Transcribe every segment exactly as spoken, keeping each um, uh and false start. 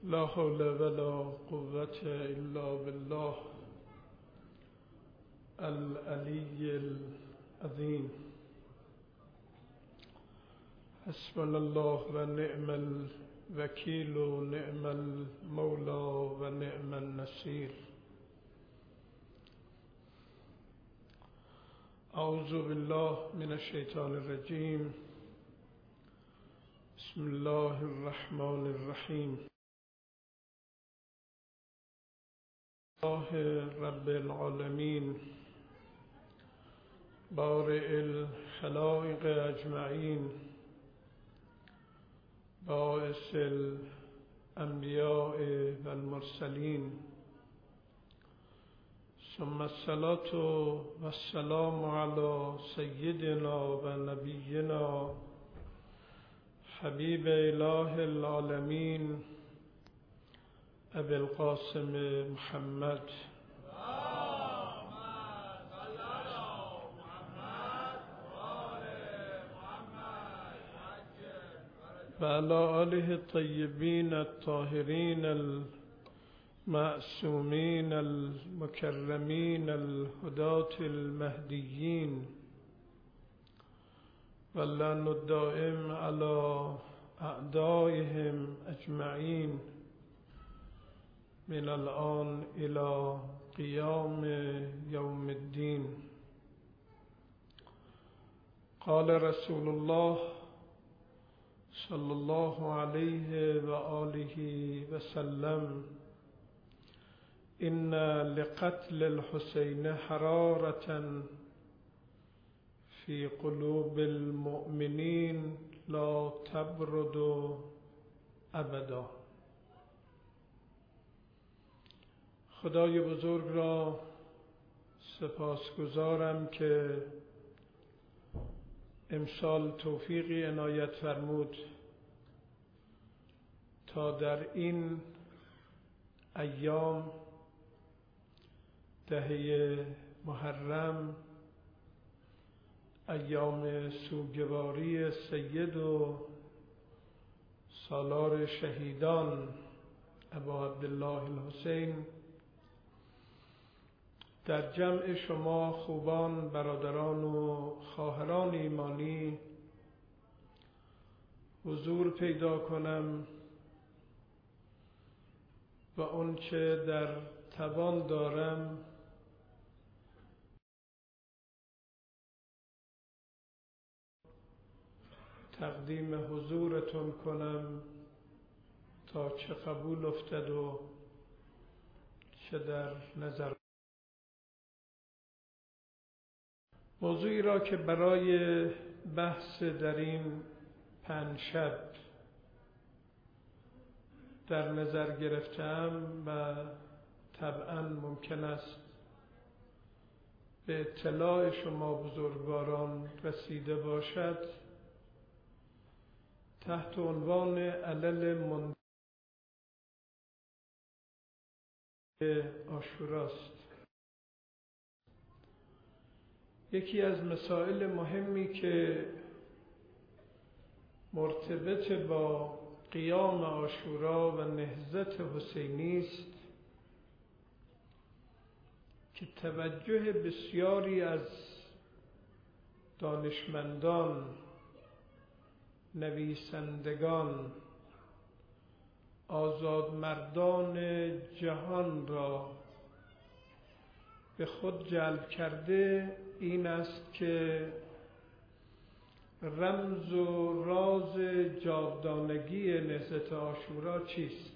لا حول ولا قوة إلا بالله العلي العظيم. حسبنا الله ونعم الوكيل ونعم المولى ونعم النصير. أعوذ بالله من الشيطان الرجيم. بسم الله الرحمن الرحيم. الله رب العالمين بارئ الخلائق أجمعين باعث الأنبياء والمرسلين، ثم الصلاة والسلام على سيدنا ونبينا حبيب إله العالمين أبي القاسم محمد وعلى آله الطيبين الطاهرين المعصومين المكرمين الهداة المهديين، واللعن الدائم على أعدائهم أجمعين من الآن إلى قيام يوم الدين. قال رسول الله صلى الله عليه وآله وسلم: إن لقتل الحسين حرارة في قلوب المؤمنين لا تبرد أبدا. خدای بزرگ را سپاسگزارم که امسال توفیقی عنایت فرمود تا در این ایام دهه محرم، ایام سوگواری سید و سالار شهیدان ابا عبدالله الحسین، در جمع شما خوبان، برادران و خواهران ایمانی حضور پیدا کنم و آنچه در توان دارم تقدیم حضورتون کنم تا چه قبول افتد و چه در نظر. موضوعی را که برای بحث در این پنج شب در نظر گرفتم و طبعا ممکن است به اطلاع شما بزرگواران رسیده باشد، تحت عنوان علل منتهی عاشوراست. یکی از مسائل مهمی که مرتبط با قیام عاشورا و نهضت حسینی است که توجه بسیاری از دانشمندان، نویسندگان، آزادمردان جهان را به خود جلب کرده این است که رمز و راز جاودانگی نهضت عاشورا چیست؟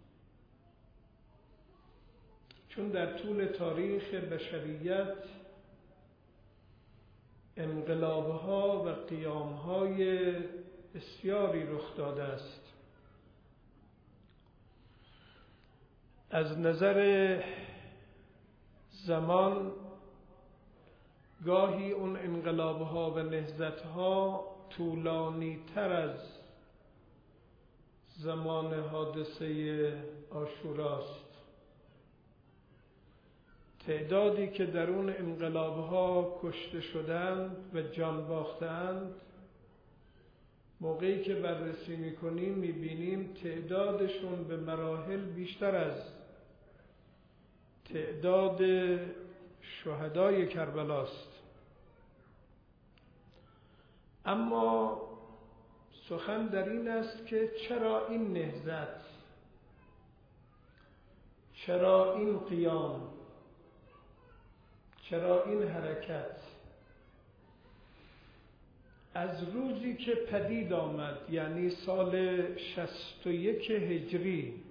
چون در طول تاریخ بشریت انقلاب‌ها و قیام‌های بسیاری رخ داده است. از نظر زمان گاهی اون انقلاب‌ها و نهضت‌ها طولانی تر از زمان حادثه عاشوراست. تعدادی که در اون انقلاب‌ها کشته شدند و جان باختند موقعی که بررسی میکنیم میبینیم تعدادشون به مراحل بیشتر از تعداد شهدای کربلاست. اما سخن در این است که چرا این نهضت، چرا این قیام، چرا این حرکت از روزی که پدید آمد، یعنی سال شصت و یک هجری،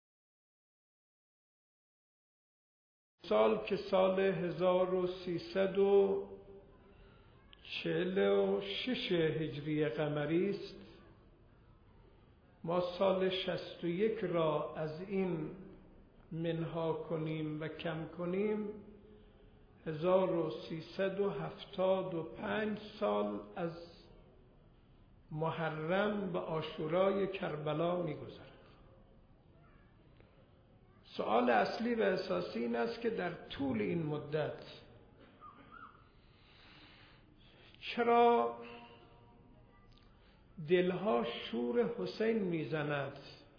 سال که سال هزار و سیصد و چهل و شش هجری قمری است، ما سال شصت و یک را از این منها کنیم و کم کنیم، هزار و سیصد و هفتاد و پنج سال از محرم به عاشورای کربلا می‌گذرد. سوال اصلی و اساسی این است که در طول این مدت چرا دلها شور حسین میزند؟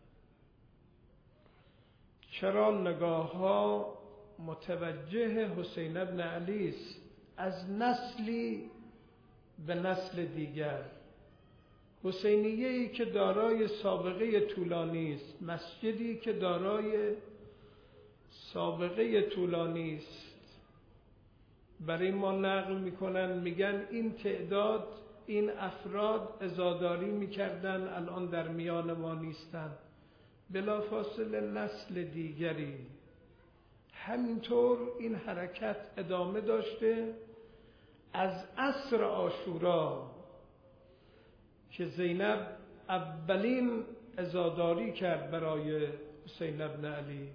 چرا نگاهها متوجه حسین ابن علی است از نسلی به نسل دیگر؟ حسینیه‌ای که دارای سابقه طولانی است، مسجدی که دارای سابقه طولانی است، برای ما نقل میکنن، میگن این تعداد، این افراد عزاداری میکردن، الان در میان ما نیستن. بلافاصله نسل دیگری همینطور این حرکت ادامه داشته از عصر عاشورا که زینب اولین عزاداری کرد برای حسین ابن علی،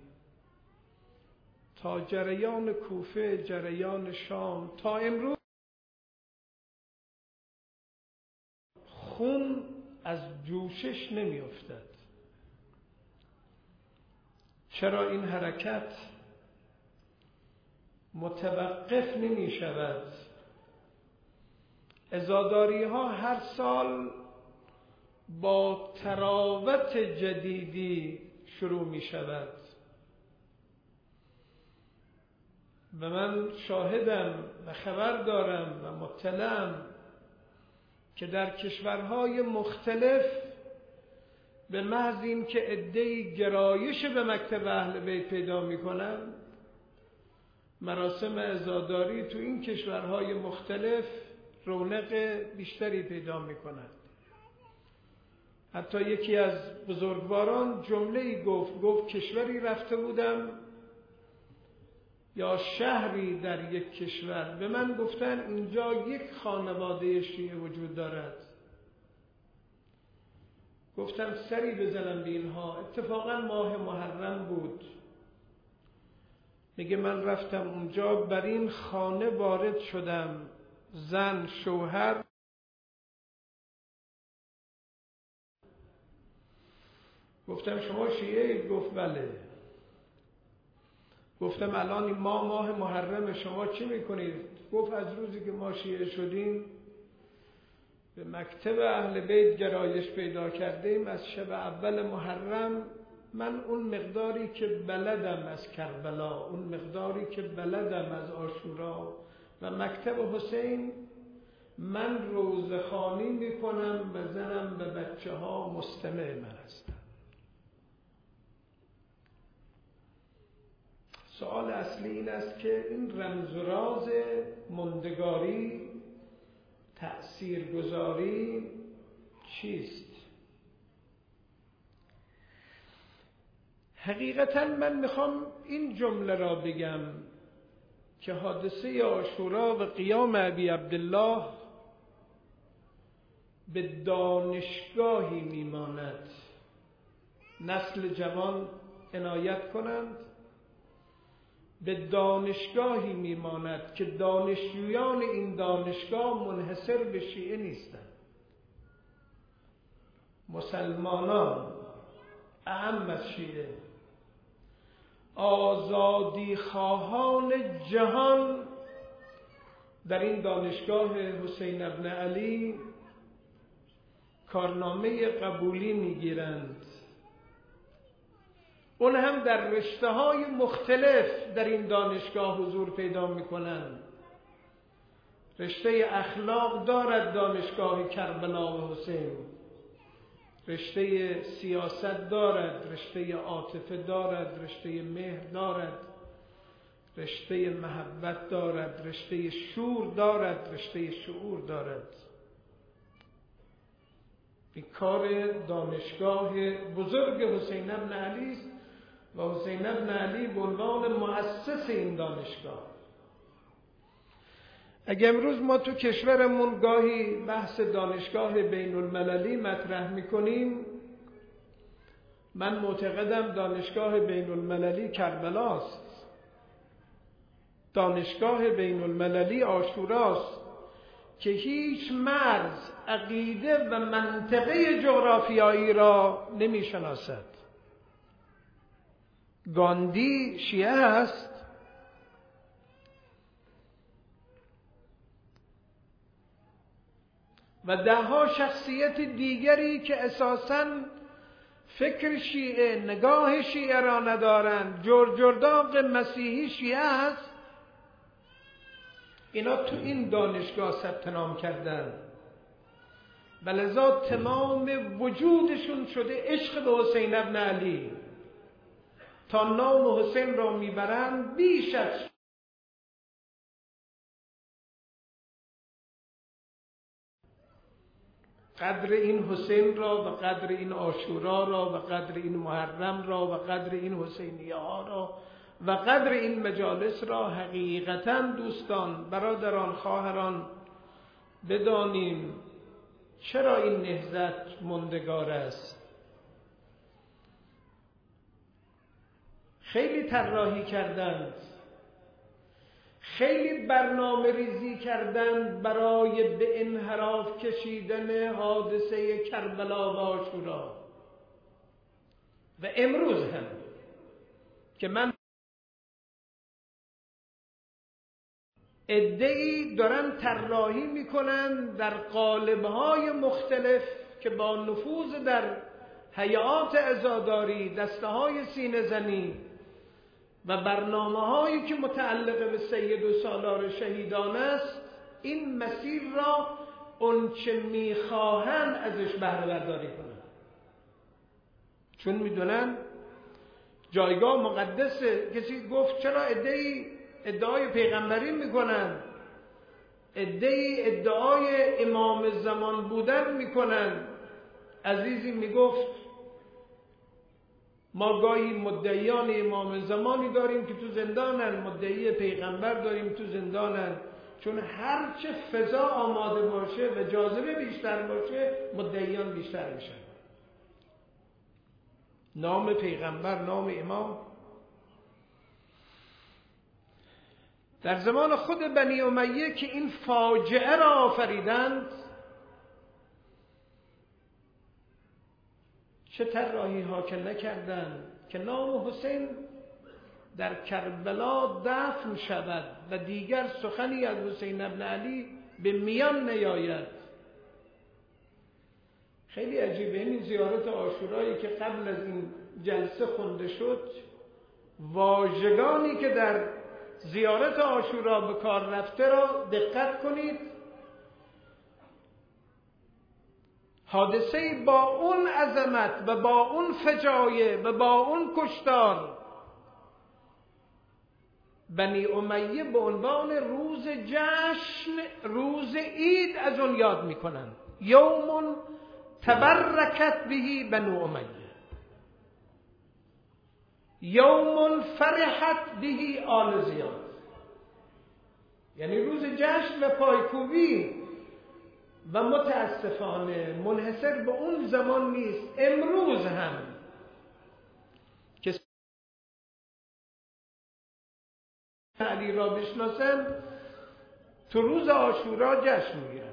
تا جریان کوفه، جریان شام، تا امروز خون از جوشش نمی افتد. چرا این حرکت متوقف نمی شود؟ عزاداری ها هر سال با تراوت جدیدی شروع می شود و من شاهدم و خبر دارم و مطلعم که در کشورهای مختلف به محض این که عده‌ای گرایش به مکتب اهل بیت پیدا می‌کنند، مراسم عزاداری تو این کشورهای مختلف رونق بیشتری پیدا می‌کند. حتی یکی از بزرگواران جمله‌ای گفت، گفت کشوری رفته بودم یا شهری در یک کشور، به من گفتن اینجا یک خانواده شیعه وجود دارد. گفتم سری بزنم به اینها. اتفاقا ماه محرم بود. میگه من رفتم اونجا، بر این خانه وارد شدم، زن، شوهر. گفتم شما شیعه؟ گفت بله. گفتم الان این ماه ماه محرم، شما چی میکنید؟ گفت از روزی که ما شیعه شدیم به مکتب اهل بیت گرایش پیدا کردیم، از شب اول محرم من اون مقداری که بلدم از کربلا، اون مقداری که بلدم از عاشورا و مکتب حسین، من روزخوانی میکنم و زنم به بچه ها مستمع من هستم. سوال اصلی این است که این رمز و راز ماندگاری، تأثیرگذاری چیست؟ حقیقتا من میخوام این جمله را بگم که حادثه عاشورا و قیام ابی عبدالله به دانشگاهی میماند. نسل جوان عنایت کنند، به دانشگاهی میماند که دانشجویان این دانشگاه منحصر به شیعه نیستند. مسلمانان اعم از شیعه، آزادی خواهان جهان در این دانشگاه حسین ابن علی کارنامه قبولی میگیرند، اون هم در رشته‌های مختلف در این دانشگاه حضور پیدا میکنند. رشته اخلاق دارد دانشگاه کربلا و حسین، رشته سیاست دارد، رشته عاطفه دارد، رشته مهر دارد، رشته محبت دارد، رشته شور دارد، رشته شعور دارد. این کار دانشگاه بزرگ حسین ابن علی است و حسین ابن علی به عنوان مؤسس این دانشگاه. اگه امروز ما تو کشورمون گاهی بحث دانشگاه بین المللی مطرح میکنیم، من معتقدم دانشگاه بین المللی کربلاست، دانشگاه بین المللی عاشوراست که هیچ مرز، عقیده و منطقه جغرافیایی را نمیشناسد. گاندی شیعه است، و دهها شخصیت دیگری که اساساً فکر شیعه، نگاه شیعه را ندارند، جرجرداغ مسیحی شیعه است، اینا تو این دانشگاه ثبت نام کردن و لذا تمام وجودشون شده عشق به حسین ابن علی. تا نام حسین را میبرند بیش از قدر این حسین را و قدر این عاشورا را و قدر این محرم را و قدر این حسینیه ها را و قدر این مجالس را حقیقتاً دوستان، برادران، خواهران بدانیم چرا این نهضت ماندگار است. خیلی طراحی کردند، خیلی برنامه ریزی کردند برای به انحراف کشیدن حادثه کربلا و عاشورا، و امروز هم که من عده‌ای دارن طراحی میکنن در قالب‌های مختلف که با نفوذ در هیئات عزاداری، دسته‌های سینه زنی و برنامه‌هایی که متعلق به سید و سالار شهیدان است، این مسیر را اونچه میخواهند ازش بهره برداری کنند، چون میدونن جایگاه مقدسه. کسی گفت چرا عده‌ای ادعای پیغمبری میکنن، عده‌ای ادعای امام زمان بودن میکنن. عزیزی میگفت ما گاهی مدعیان امام زمانی داریم که تو زندانن، مدعی پیغمبر داریم تو زندانن، چون هرچه فضا آماده باشه و جاذبه بیشتر باشه مدعیان بیشتر میشن. نام پیغمبر، نام امام. در زمان خود بنی امیه که این فاجعه را آفریدند، چه طراحی ها که نکردند که نام حسین در کربلا دفن شود و دیگر سخنی از حسین ابن علی به میان نیاید. خیلی عجیبه این زیارت عاشورایی که قبل از این جلسه خونده شد، واژگانی که در زیارت عاشورا به کار رفته را دقت کنید. حادثه با اون عظمت و با اون فجایع و با اون کشتار، بنی امیه به عنوان روز جشن، روز عید از اون یاد میکنن. یوم تبرکت بهی بنو امیه، یوم فرحت بهی آل زیاد، یعنی روز جشن و پایکوبی. و متاسفانه منحصر به اون زمان نیست، امروز هم که علی را بشناسن تو روز عاشورا جشن میگیرن.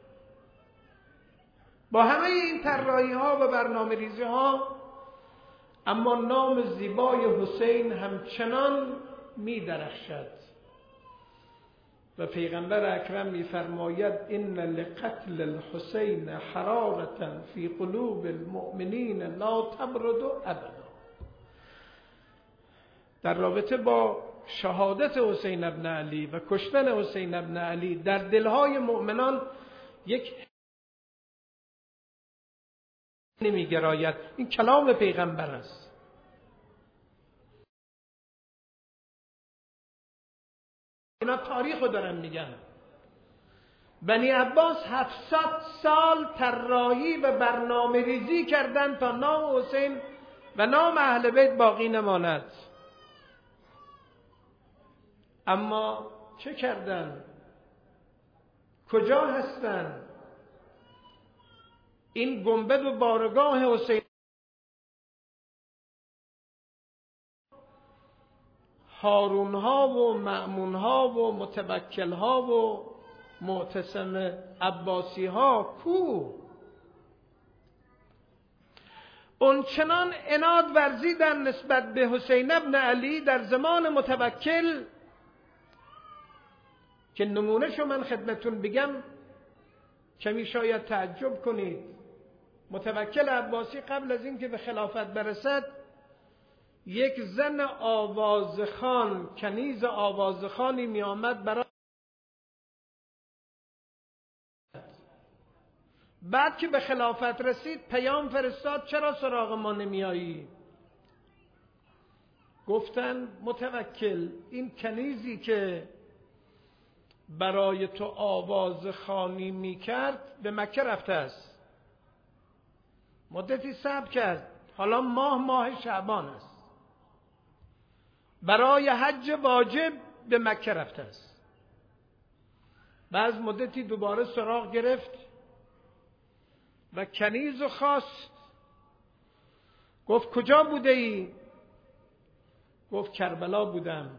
با همه این طراحی ها و برنامه ریزی ها، اما نام زیبای حسین همچنان می درخشد. و پیغمبر اکرم می‌فرماید ان لقتل الحسین حرارة فی قلوب المؤمنین لا تبرد ابدا. در رابطه با شهادت حسین ابن علی و کشتن حسین ابن علی در دلهای مؤمنان یک نمیگراید. این کلام پیغمبر است. اینا تاریخ رو دارن میگن. بنی عباس هفتصد سال طراحی و برنامه ریزی کردن تا نام حسین و نام اهل بیت باقی نماند. اما چه کردن؟ کجا هستن؟ این گنبد و بارگاه حسین هارون ها و مأمون ها و متوکل ها و معتصم عباسی ها کو؟ اون چنان عناد ورزیدن نسبت به حسین ابن علی در زمان متوکل که نمونهشو من خدمتون بگم کمی شاید تعجب کنید. متوکل عباسی قبل از اینکه به خلافت برسد یک زن آوازخوان، کنیز آوازخوانی می آمد برای بعد که به خلافت رسید پیام فرستاد چرا سراغ ما نمی آیی؟ گفتن متوکل این کنیزی که برای تو آوازخوانی می کرد به مکه رفته است. مدتی صبر کرد، حالا ماه ماه شعبان است، برای حج واجب به مکه رفته است. بعد مدتی دوباره سراغ گرفت و کنیز و خواست. گفت کجا بوده ای؟ گفت کربلا بودم.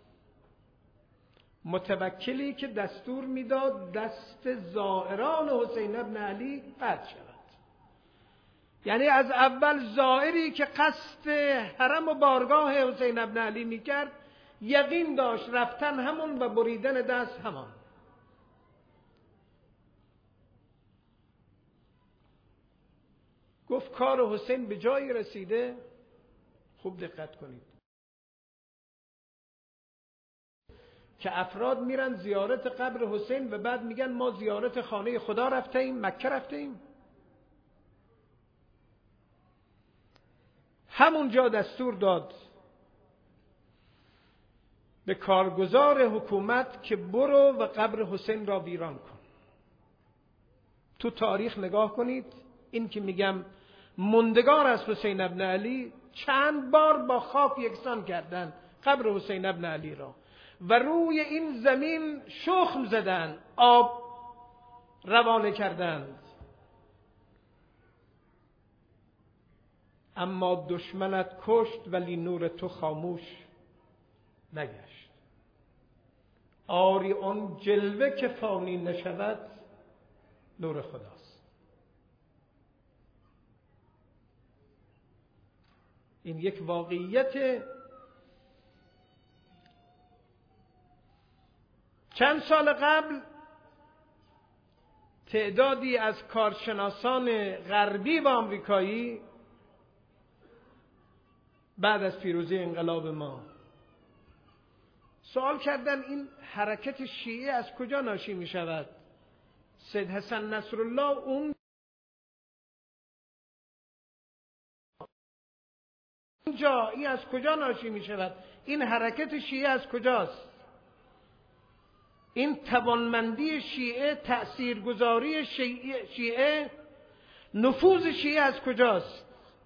متوکلی که دستور میداد دست زائران حسین ابن علی قطع شود. یعنی از اول زائری که قصد حرم و بارگاه حسین ابن علی میکرد یقین داشت رفتن همون و بریدن دست همان. گفت کار حسین به جایی رسیده. خوب دقت کنید که افراد میرن زیارت قبر حسین و بعد میگن ما زیارت خانه خدا رفته ایم، مکه رفته ایم. همونجا دستور داد به کارگزار حکومت که برو و قبر حسین را ویران کن. تو تاریخ نگاه کنید، این که میگم موندگار از حسین ابن علی چند بار با خاک یکسان کردن قبر حسین ابن علی را و روی این زمین شخم زدن، آب روانه کردند. اما دشمنت کشت ولی نور تو خاموش نگشت. آری آن جلوه که فانی نشود نور خداست. این یک واقعیت. چند سال قبل تعدادی از کارشناسان غربی و آمریکایی بعد از پیروزی انقلاب ما سوال کردن این حرکت شیعه از کجا ناشی می شود؟ سید حسن نصرالله اون اینجا این از کجا ناشی می شود؟ این حرکت شیعه از کجاست؟ این توانمندی شیعه، تأثیرگذاری شیعه، نفوذ شیعه از کجاست؟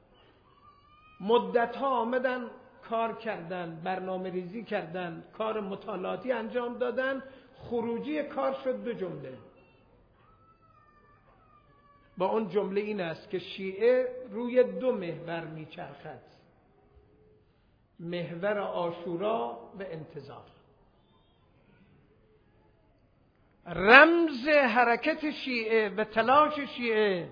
مدتها آمدن کار کردن، برنامه ریزی کردن، کار مطالعاتی انجام دادن. خروجی کار شد دو جمله. با اون جمله این است که شیعه روی دو محور میچرخد: محور عاشورا و انتظار. رمز حرکت شیعه و تلاش شیعه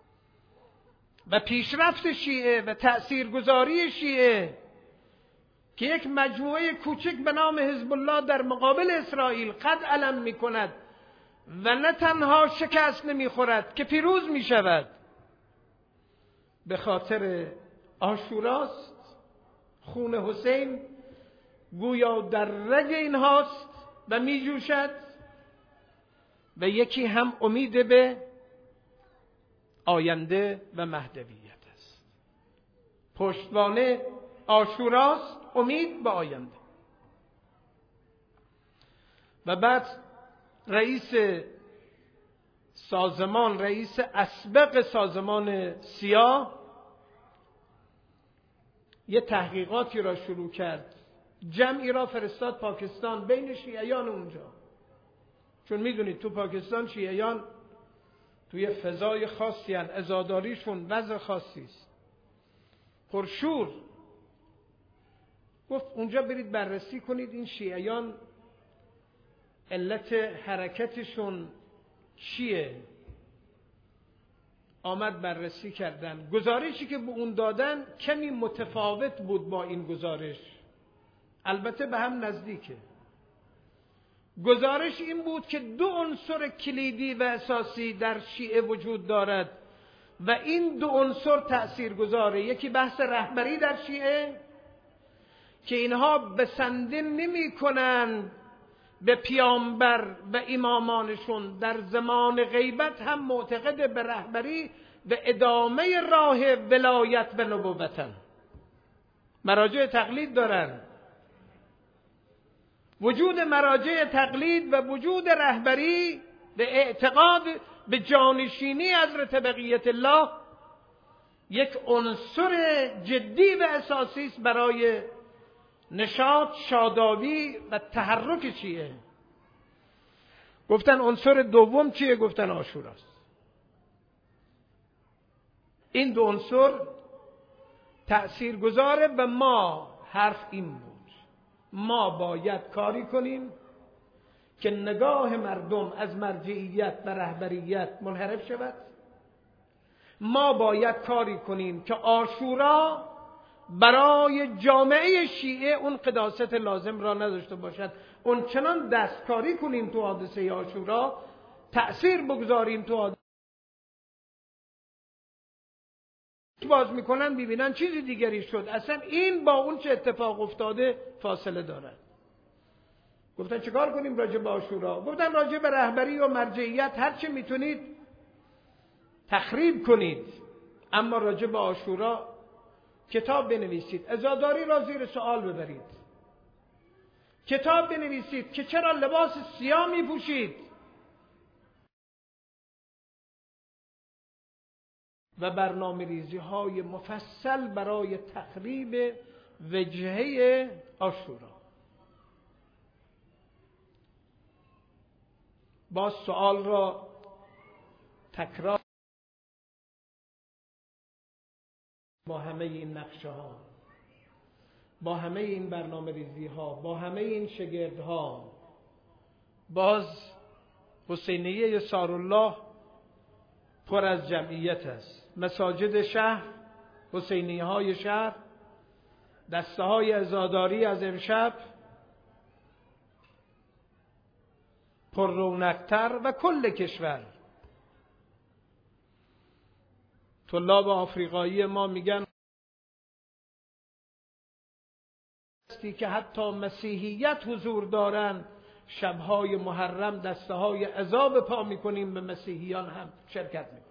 و پیشرفت شیعه و تأثیرگذاری شیعه که یک مجموعه کوچک به نام حزب الله در مقابل اسرائیل قد علم می کند و نه تنها شکست نمی خورد که پیروز می شود، به خاطر عاشوراست. خون حسین گویا در رگ اینهاست و می جوشد و یکی هم امید به آینده و مهدویت است. پشتوانه عاشوراست، امید به آینده. و بعد رئیس سازمان، رئیس اسبق سازمان سیاه یه تحقیقاتی را شروع کرد، جمعی را فرستاد پاکستان بین شیعیان اونجا، چون میدونید تو پاکستان شیعیان توی فضای خاصی هن، عزاداریشون وضع خاصی است، پرشور. گفت اونجا برید بررسی کنید این شیعیان علت حرکتشون چیه. آمد بررسی کردن، گزارشی که به اون دادن کمی متفاوت بود با این گزارش، البته به هم نزدیکه. گزارش این بود که دو عنصر کلیدی و اساسی در شیعه وجود دارد و این دو عنصر تأثیرگذاره. یکی بحث رهبری در شیعه که اینها بسنده نمی کنند به پیامبر و امامانشون، در زمان غیبت هم معتقد به رهبری و ادامه راه ولایت و نبوتن. مراجع تقلید دارن. وجود مراجع تقلید و وجود رهبری و اعتقاد به جانشینی حضرت بقیت الله یک عنصر جدی و اساسی است برای نشاط، شادابی و تحرک شیعه. گفتن عنصر دوم چیه؟ گفتن عاشوراست. این دو عنصر تأثیر گذاره و ما حرف این بود ما باید کاری کنیم که نگاه مردم از مرجعیت و رهبریت منحرف شود. ما باید کاری کنیم که عاشورا برای جامعه شیعه اون قداست لازم را نداشته باشد. اون چنان دستکاری کنیم تو حادثه عاشورا، تأثیر بگذاریم تو حادثه، باز میکنن ببینن چیزی دیگری شد، اصلا این با اون چه اتفاق افتاده فاصله دارد. گفتن چیکار کنیم راجع به عاشورا؟ گفتن راجع به رهبری و مرجعیت هر چه میتونید تخریب کنید، اما راجع به عاشورا کتاب بنویسید، عزاداری را زیر سوال ببرید، کتاب بنویسید که چرا لباس سیاه میپوشید و برنامه ریزی های مفصل برای تخریب وجهه عاشورا. با سوال را تکرار با همه این نقشه ها، با همه این برنامه ریزی ها، با همه این شگردها، باز حسینیه یسارالله پر از جمعیت است. مساجد شهر، حسینیه های شهر، دسته های عزاداری از امشب پر رونق‌تر و کل کشور. طلاب آفریقایی ما میگن که حتی مسیحیت حضور دارن، شبهای محرم دسته های عذاب پا میکنیم به مسیحیان هم شرکت میکنیم.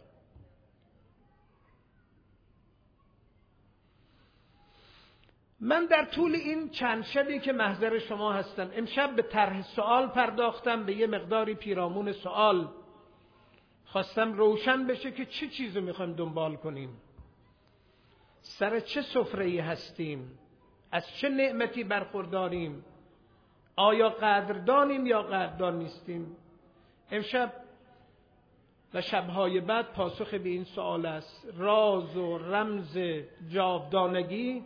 من در طول این چند شبی که محضر شما هستم امشب به طرح سوال پرداختم، به یه مقداری پیرامون سوال خواستم روشن بشه که چه چیزو میخوایم دنبال کنیم، سر چه سفره‌ای هستیم، از چه نعمتی برخورداریم، آیا قدردانیم یا قدردان نیستیم. امشب و شبهای بعد پاسخ به این سوال است. راز و رمز جاودانگی،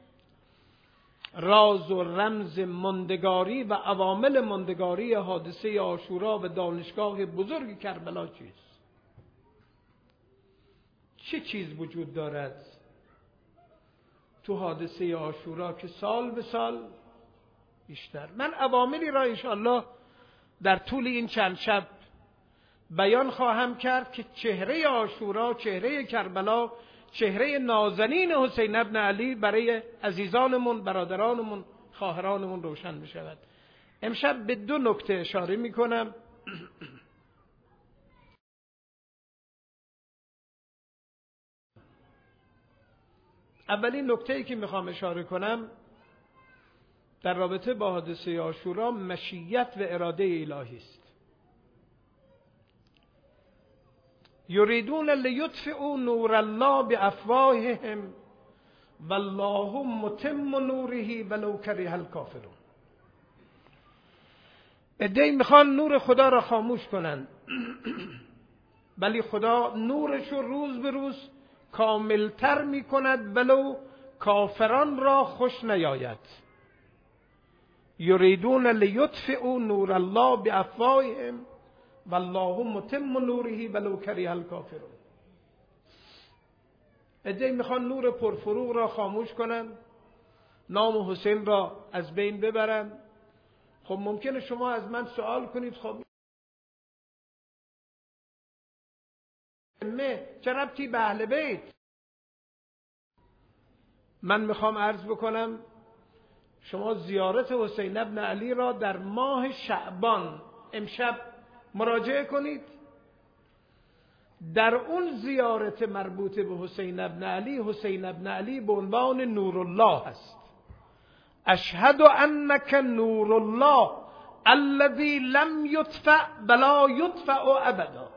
راز و رمز ماندگاری و عوامل ماندگاری حادثه عاشورا و دانشگاه بزرگ کربلا چیست؟ چه چیز وجود دارد تو حادثه عاشورا که سال به سال بیشتر. من عواملی را انشاءالله در طول این چند شب بیان خواهم کرد که چهره عاشورا، چهره کربلا، چهره نازنین حسین ابن علی برای عزیزانمون، برادرانمون، خواهرانمون روشن بشود. امشب به دو نکته اشاره میکنم. اولین نکته‌ای که میخوام اشاره کنم در رابطه با حادثه عاشورا مشیت و اراده الهی است. یریدون لیطفئوا نور الله بافواههم والله متم نوره ولو کره الکافرون. عده‌ای میخوان نور خدا را خاموش کنند ولی خدا نورش رو روز به روز کاملتر میکند ولو کافران را خوش نیاید. یریدون لیطفئوا نور الله بافواههم والله متم نوره ولو کره الکافرون. عده‌ای میخوان نور پرفروغ را خاموش کنند، نام حسین را از بین ببرند. خب ممکنه شما از من سوال کنید خب چه ربطی به اهل بیت؟ من میخوام عرض بکنم شما زیارت حسین ابن علی را در ماه شعبان امشب مراجعه کنید. در اون زیارت مربوط به حسین ابن علی، حسین ابن علی به عنوان نورالله است. اشهد انک نور الله الذی لم یطفأ ولا یطفأ ابدا.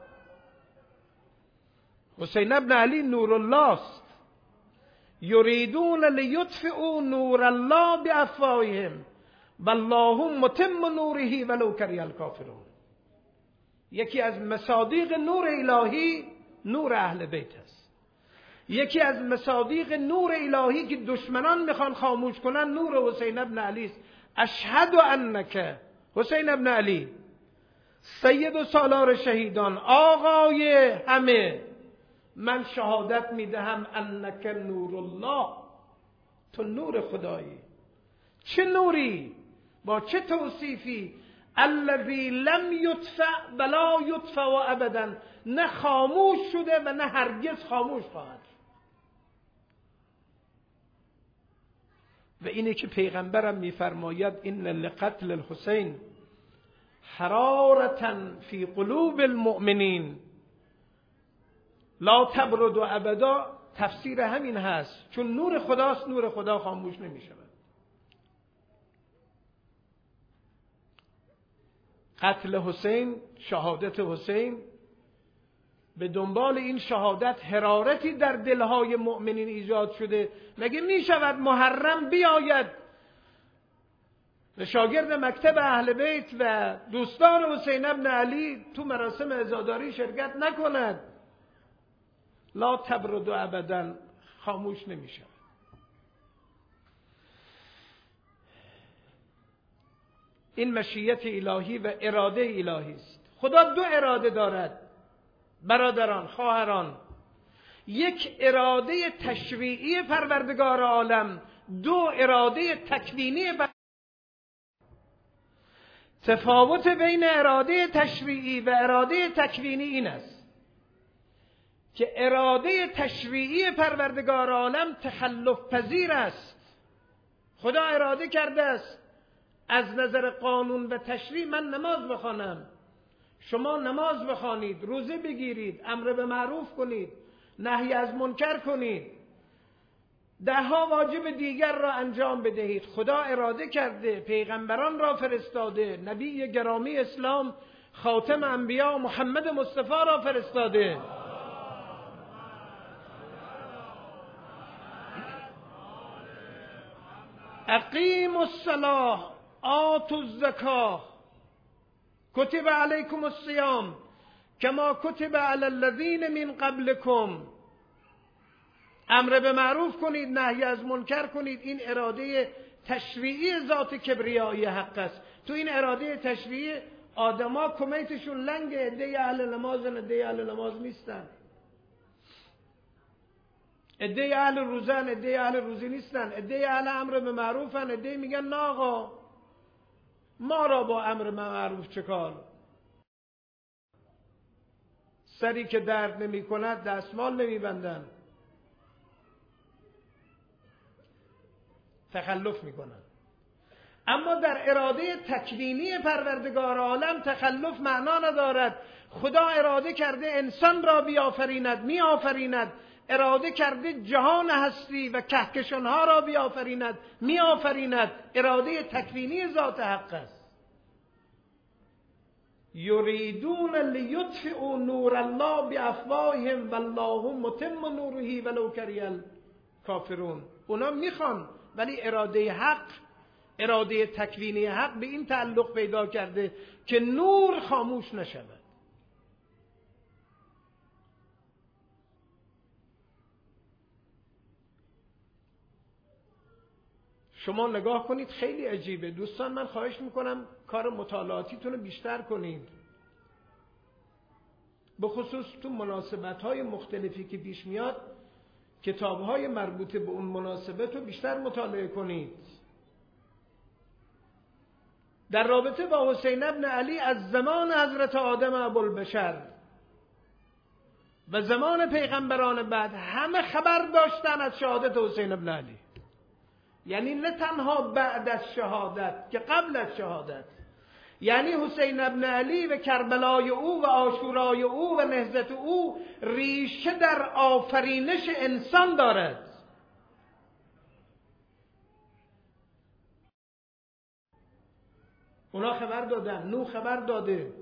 حسین ابن علی نورالله است. یریدون لیطفئوا نور الله بافواههم والله متم نوره ولو کره الکافرون. یکی از مصادیق نور الهی نور اهل بیت است. یکی از مصادیق نور الهی که دشمنان میخوان خاموش کنن نور حسین ابن علی است. اشهد انک حسین ابن علی سید و سالار شهیدان، آقای همه، من شهادت میدهم انک نور الله، تو نور خدایی. چه نوری؟ با چه توصیفی؟ الذی لم یطفأ ولا یطفأ ابدا، نه خاموش شده و نه هرگز خاموش خواهد. و اینه که پیغمبرم میفرماید ان لقتل الحسین حرارة فی قلوب المؤمنین لا تبرد ابدا. تفسیر همین هست، چون نور خداست، نور خدا خاموش نمی شود. قتل حسین، شهادت حسین، به دنبال این شهادت حرارتی در دلهای مؤمنین ایجاد شده. مگه می شود محرم بیاید و شاگرد مکتب اهل بیت و دوستان حسین ابن علی تو مراسم عزاداری شرکت نکند؟ لا تبرد ابدا، خاموش نمی شود. این مشیت الهی و اراده الهی است. خدا دو اراده دارد برادران، خواهران. یک اراده تشریعی پروردگار عالم، دو اراده تکوینی. بر... تفاوت بین اراده تشریعی و اراده تکوینی این است که اراده تشریعی پروردگار عالم تخلف پذیر است. خدا اراده کرده است از نظر قانون و تشریع من نماز بخوانم، شما نماز بخوانید، روزه بگیرید، امر به معروف کنید، نهی از منکر کنید، ده ها واجب دیگر را انجام بدهید. خدا اراده کرده، پیغمبران را فرستاده، نبی گرامی اسلام خاتم انبیا محمد مصطفی را فرستاده. اقیموا الصلاة آتوا الزکاة کتب علیکم الصیام کما کتب علی الذین من قبلکم. امر به معروف کنید، نهی از منکر کنید. این اراده تشریعی ذات کبریایی حق است. تو این اراده تشریعی آدما کمیتشون لنگ، عده اهل نمازن، عده اهل نماز نیستن. عده اهل روزن، عده اهل روزی نیستن، عده اهل امر به معروفن، عده میگن نه آقا ما را با امر به معروف چه کار؟ سری که درد نمی کند دستمال نمی بندن، تخلف می کنن. اما در اراده تکوینی پروردگار عالم تخلف معنا ندارد. خدا اراده کرده انسان را بیافریند، می آفریند. اراده کرده جهان هستی و کهکشانها را بیافریند، می آفریند. اراده تکوینی ذات حق است. یریدون لیطفئوا نور الله بافواههم والله متم نوره ولو کره الکافرون. اونا میخوان ولی اراده حق، اراده تکوینی حق به این تعلق پیدا کرده که نور خاموش نشود. شما نگاه کنید خیلی عجیبه. دوستان من خواهش میکنم کار مطالعاتیتون رو بیشتر کنید، به خصوص تو مناسبت‌های مختلفی که پیش میاد کتاب‌های مربوط به اون مناسبت رو بیشتر مطالعه کنید. در رابطه با حسین ابن علی از زمان حضرت آدم ابوالبشر و زمان پیغمبران بعد همه خبر داشتن از شهادت حسین ابن علی. یعنی نه تنها بعد از شهادت که قبل از شهادت. یعنی حسین ابن علی و کربلای او و عاشورای او و نهضت او ریشه در آفرینش انسان دارد. اونا خبر دادن، نوح خبر داده.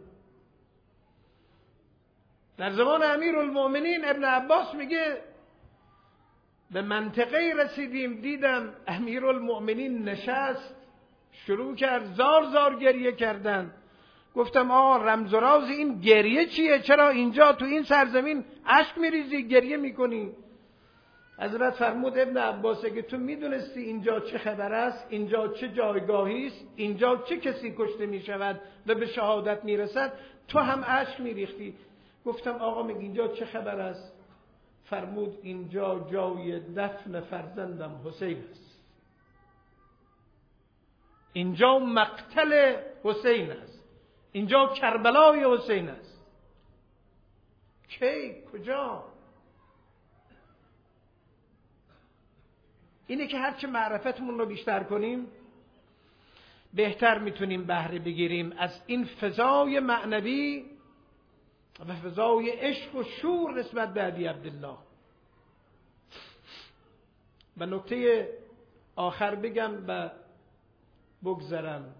در زمان امیرالمؤمنین ابن عباس میگه به منطقه رسیدیم دیدم امیرالمؤمنین نشست شروع کرد زار زار گریه کردن. گفتم آقا رمز و راز این گریه چیه؟ چرا اینجا تو این سرزمین اشک میریزی گریه میکنی؟ حضرت فرمود ابن عباس که تو میدونستی اینجا چه خبر است، اینجا چه جایگاهی است، اینجا چه کسی کشته میشود و به شهادت میرسد، تو هم اشک میریختی. گفتم آقا میگه اینجا چه خبر است؟ فرمود اینجا جای دفن فرزندم حسین است، اینجا مقتل حسین است، اینجا کربلای حسین است. کی؟ کجا؟ اینه که هرچه معرفتمون رو بیشتر کنیم بهتر میتونیم بهره بگیریم از این فضای معنوی و فضای عشق و شور نسبت به ابی عبدالله. و نکته آخر بگم و بگذرم.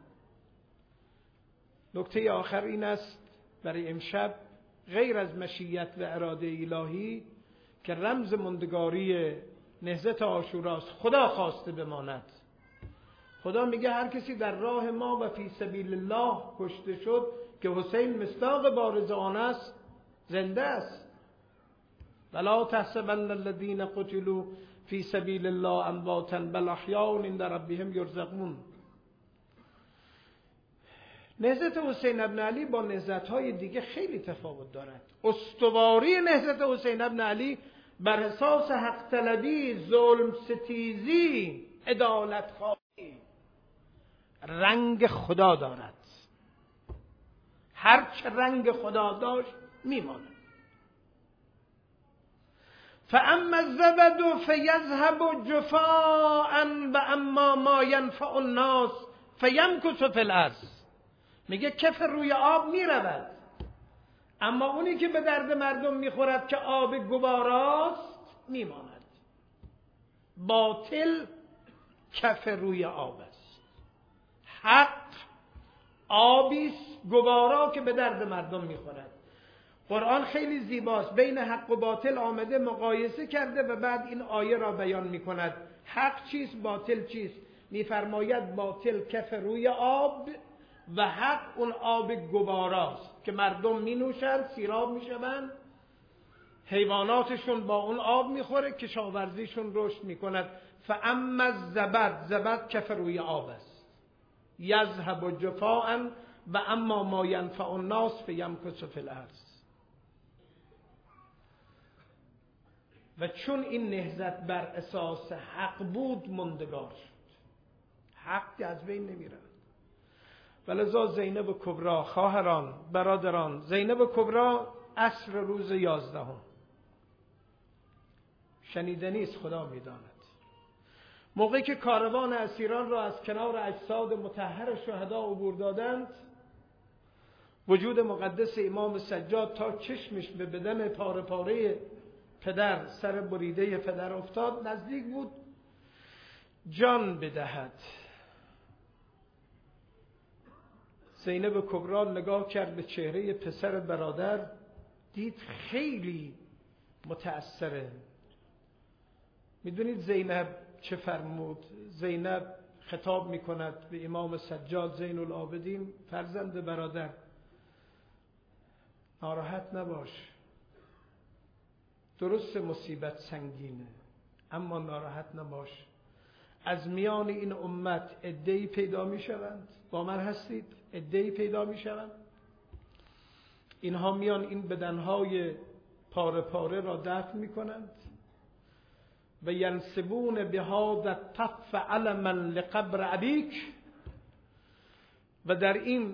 نکته آخر این است برای امشب، غیر از مشیت و اراده الهی که رمز ماندگاری نهضت عاشوراست، خدا خواسته بماند. خدا میگه هر کسی در راه ما و فی سبیل الله کشته شد که حسین مصداق بارز آن است، زنده است. ولا تحسبن الذين قتلوا فی سبیل الله امواتا بل احیاء عند ربهم یرزقون. نهضت حسین ابن علی با نهضت‌های دیگه خیلی تفاوت دارد. استواری نهضت حسین ابن علی بر اساس حق طلبی، ظلم ستیزی، عدالت خواهی رنگ خدا دارد. هر چه رنگ خدا داشت میماند. فاما الزبد فیذهب جفاء و اما ما ینفع الناس فیمکث فی الارض. میگه کف روی آب میرود، اما اونی که به درد مردم میخورد که آب گواراست میماند. باطل کف روی آب است، حق آبیست گوارا که به درد مردم میخورد. قرآن خیلی زیباست، بین حق و باطل آمده مقایسه کرده و بعد این آیه را بیان میکند. حق چیست؟ باطل چیست؟ میفرماید باطل کف روی آب و حق اون آب گواراست که مردم می نوشند، سیراب می شوند، حیواناتشون با اون آب می خوره، کشاورزیشون رشد می کند. فاما الزبد، زبد کف روی آب است، یذهب جفاء و اما ما ینفع الناس فیمکث فی الارض. و چون این نهضت بر اساس حق بود ماندگار شد. حق از بین نمیره. ولذا زینب کبرا، خواهران، برادران، زینب کبرا عصر روز یازدهم شنیدنی است، خدا میداند. موقعی که کاروان اسیران را از کنار اجساد مطهر شهدا عبور دادند، وجود مقدس امام سجاد تا چشمش به بدن پاره پاره پدر، سر بریده پدر افتاد، نزدیک بود جان بدهد. زینب کبرا نگاه کرد به چهره پسر برادر، دید خیلی متأثره. میدونید زینب چه فرمود؟ زینب خطاب میکند به امام سجاد زین العابدین، فرزند برادر، ناراحت نباش، درست مصیبت سنگینه اما ناراحت نباش، از میان این امت عده‌ای پیدا میشوند، با من هستید، عده‌ای پیدا میشوند، اینها میان این بدنهای پاره پاره را دفن میکنند و ینسبون بهذا الطف علما لقبر ابیک، و در این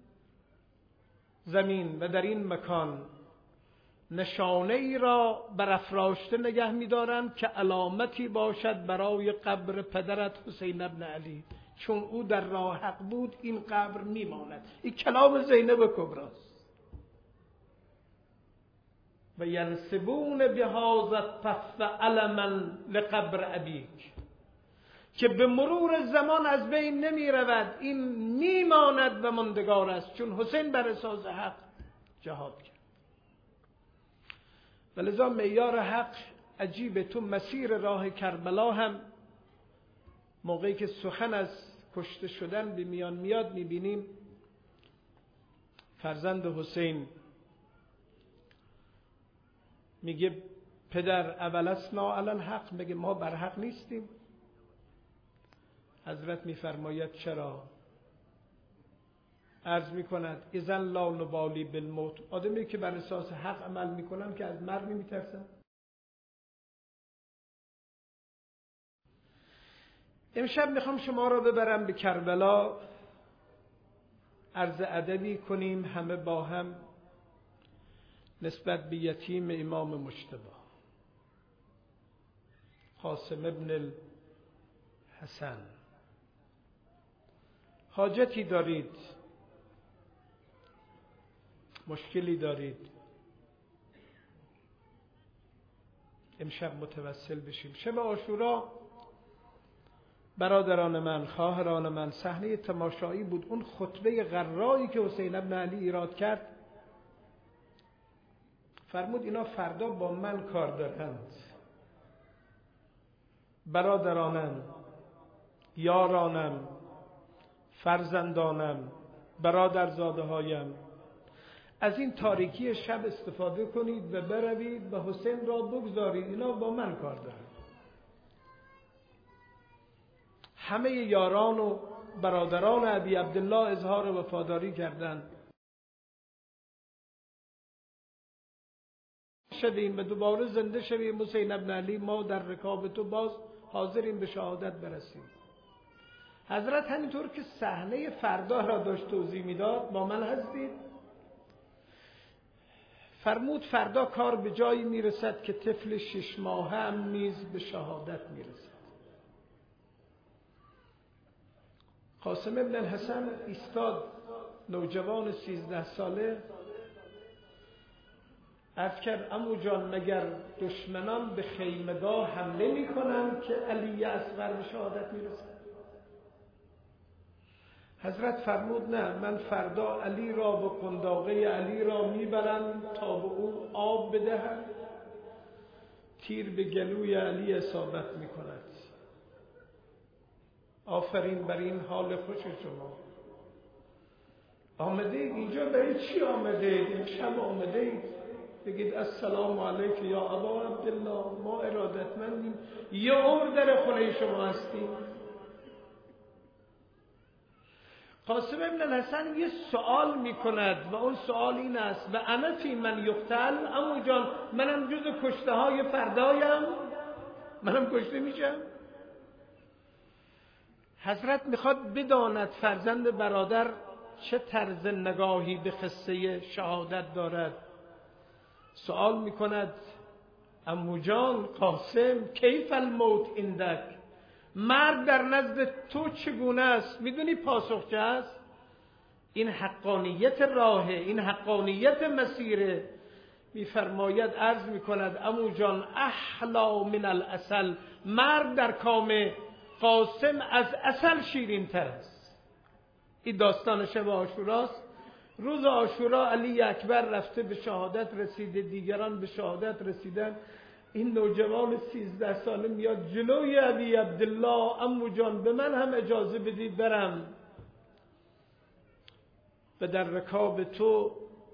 زمین و در این مکان نشانه ای را برافراشته نگه می‌دارند که علامتی باشد برای قبر پدرت حسین ابن علی، چون او در راه حق بود این قبر میماند. این کلام زینب کبراست. و ینسبون بهذا الطف علما لقبر ابیک، که به مرور زمان از بین نمی رود، این میماند و ماندگار است، چون حسین بر اساس حق جهاد کرد. ولذا معیار حق عجیبه. تو مسیر راه کربلا هم موقعی که سخن از کشته شدن به میان میاد، میبینیم فرزند حسین میگه پدر اولسنا علی الحق، میگه ما بر حق نیستیم. حضرت میفرماید چرا؟ عرض میکند اذن لا نبالی بالموت، آدمی که بر اساس حق عمل میکنن که از مرگ نمیترسن. امشب میخوام شما را ببرم به کربلا، عرض ادبی کنیم همه با هم نسبت به یتیم امام مجتبی قاسم ابن الحسن. حاجتی دارید، مشکلی دارید، امشب متوسل بشیم. شب عاشورا برادران من، خواهران من، صحنه تماشایی بود. اون خطبه غرایی که حسین ابن علی ایراد کرد، فرمود اینا فردا با من کار دارند. برادرانم، یارانم، فرزندانم، برادرزاده هایم، از این تاریکی شب استفاده کنید و بروید و حسین را بگذارید، اینا با من کار دارند. همه یاران و برادران ابی عبدالله اظهار وفاداری کردند. شدیم و دوباره زنده شویم حسین ابن علی، ما در رکاب تو باز حاضریم به شهادت برسیم. حضرت همینطور که صحنه فردا را داشت توضیح میداد، با من هستید، فرمود فردا کار به جایی میرسد که طفل شش ماهه هم نیز به شهادت میرسد. قاسم ابن الحسن ایستاد، نوجوان سیزده ساله، عرض کرد عمو جان مگر دشمنان به خیمگاه حمله می کنند که علی اصغر به شهادت می رسد؟ حضرت فرمود نه، من فردا علی را به قنداقه علی را می برم تا به او آب بدهد، تیر به گلوی علی اصابت می کند. آفرین بر این حال خوش شما. آمده اید اینجا برای چی آمده اید؟ این شب آمده اید بگید السلام علیک یا ابا عبدالله، ما ارادتمندیم، یه عمر در خونه شما هستیم. قاسم ابن الحسن یه سوال میکند و اون سوال این است: و انا فی من یقتل، عمو جان منم جز کشته های فردایم، منم کشته میشم؟ حضرت میخواد بداند فرزند برادر چه طرز نگاهی به قصه شهادت دارد. سوال میکند: عمو جان قاسم کیف الموت عندک، مرگ در نزد تو چگونه است؟ میدونی پاسخ چه است؟ این حقانیت راهه، این حقانیت مسیره. میفرماید، عرض میکند عمو جان احلا من العسل، مرگ در کام قاسم از عسل شیرین تر است. این داستان شب عاشوراست. روز عاشورا علی اکبر رفته به شهادت رسیده، دیگران به شهادت رسیدن. این نوجوان سیزده ساله میاد جلوی ابی عبدالله: عمو جان به من هم اجازه بدید برم و در رکاب تو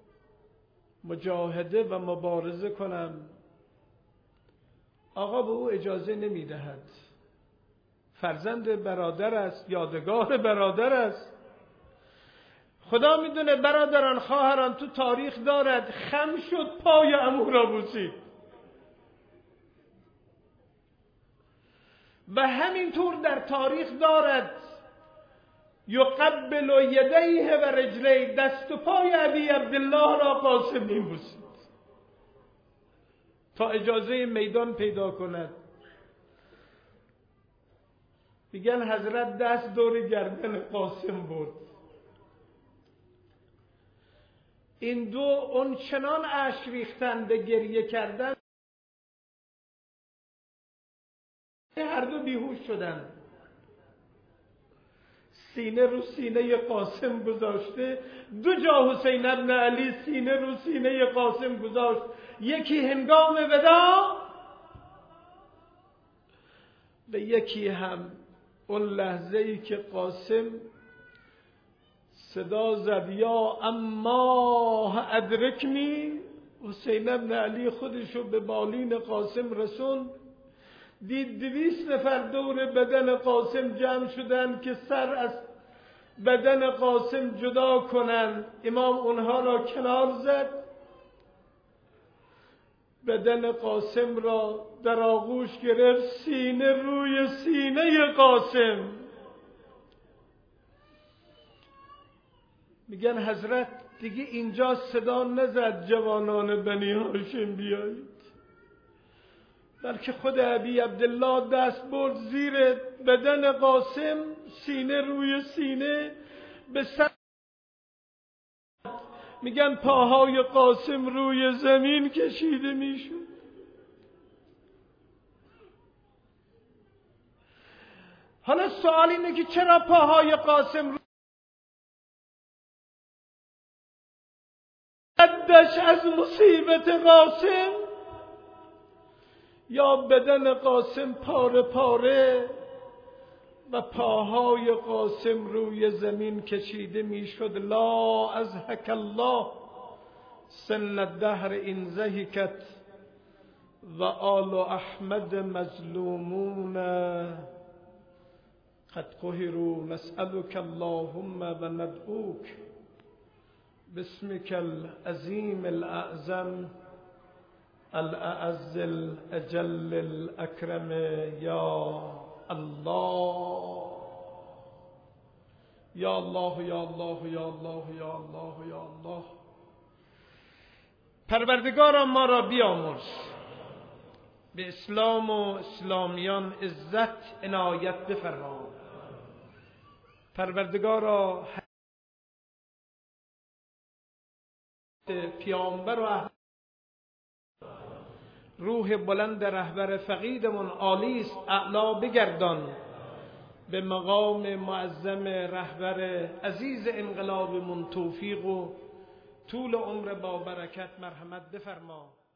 مجاهده و مبارزه کنم. آقا به او اجازه نمیدهد. فرزند برادر است، یادگار برادر است. خدا میدونه برادران خواهران، تو تاریخ دارد خم شد پای عمو را بوسید و همینطور در تاریخ دارد یقبل یدیه و رجلیه، دست و پای ابی عبدالله را قاسم میبوسید تا اجازه میدان پیدا کند. میگن حضرت دست دور گردن قاسم برد. این دو اون چنان اشک ریختن به گریه کردن، هر دو بیهوش شدن. سینه رو سینه قاسم گذاشته، دو جا حسین ابن علی سینه رو سینه قاسم گذاشت. یکی هنگام وداع و یکی هم اون لحظه ای که قاسم صدا زد یا اما ادرکنی. حسین ابن علی خودشو به بالین قاسم رسوند، دید دویست نفر دور بدن قاسم جمع شدن که سر از بدن قاسم جدا کنند. امام اونها را کنار زد، بدن قاسم را در آغوش گرفت، سینه روی سینه قاسم. میگن حضرت دیگه اینجا صدا نزد جوانان بنی هاشم بیایید، بلکه خود ابی عبدالله دست برد زیر بدن قاسم، سینه روی سینه به سر. میگن پاهای قاسم روی زمین کشیده میشد. حالا سوال اینه که چرا پاهای قاسم ردش از مصیبت قاسم، یا بدن قاسم پاره پاره و پاهای قاسم روی زمین کشیده میشد. لا ازهک الله سن الدهر ان زهکت و آل احمد مظلومون قد قهروا نسألك اللهم و ندعوک باسمك العظیم الاعظم الاعز الاجل الاکرم یا الله یا الله یا الله یا الله یا الله یا الله. پروردگارا ما را بیامرز، به اسلام و اسلامیان عزت عنایت بفرما. پروردگارا پیامبر و اهل روح بلند رهبر فقیدمون عالی است اعلا بگردان، به مقام معظم رهبر عزیز انقلابمون توفیق و طول عمر با برکت مرحمت بفرما.